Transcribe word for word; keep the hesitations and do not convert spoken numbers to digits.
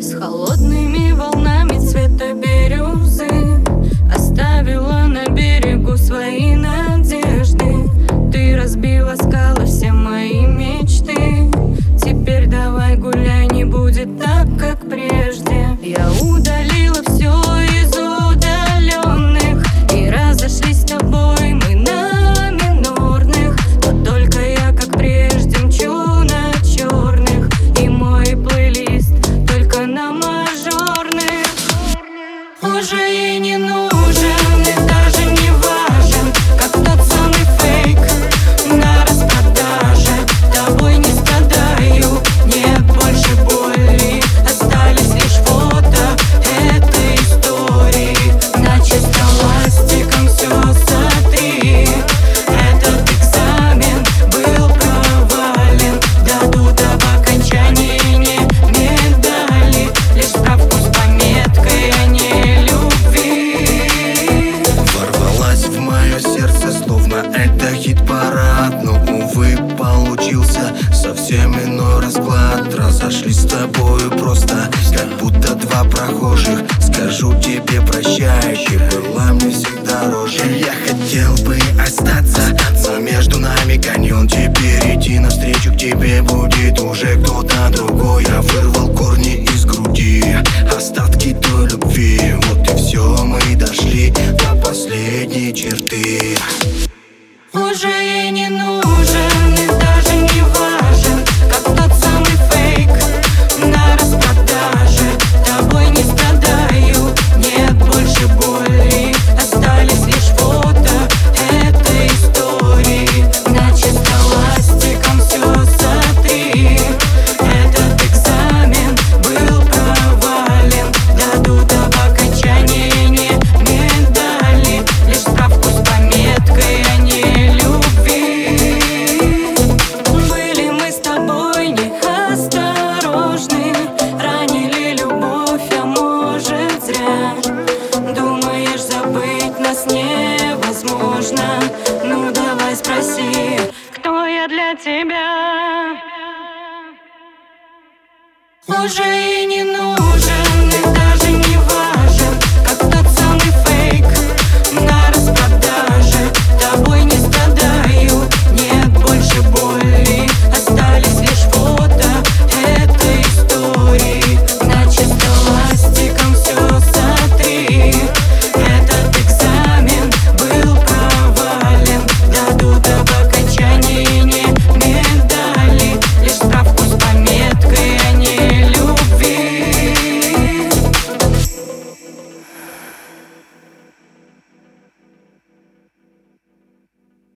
С холодными волнами цвета бирюзы оставила на берегу свои надежды. Ты разбила скалы, все мои мечты. Теперь давай гуляй, не будет так, как прежде. Я удалила все из удаленных, и разошлись с тобой мы на минорных. Но только я, как прежде, мчу на черных, и мой плейлист только на мажорных. Уже ей не нужен, и даже не важен, как тот самый фейк на распродаже. Тобой не страдаю, нет больше боли, остались лишь фото этой истории. Начисто ластиком все сотри, этот экзамен был провален. Дадут об окончании не медали, лишь справку с пометкой о нелюбви. Ворвалась в мое сердце, словно это хит-парад. Но, увы, получился совсем иной расклад. Разошлись с тобою просто, как будто два прохожих. Скажу тебе прощай, ты была мне всегда дороже. Я хотел бы остаться, но между нами каньон. Теперь идти навстречу к тебе будет уже кто-то другой. Я вырвал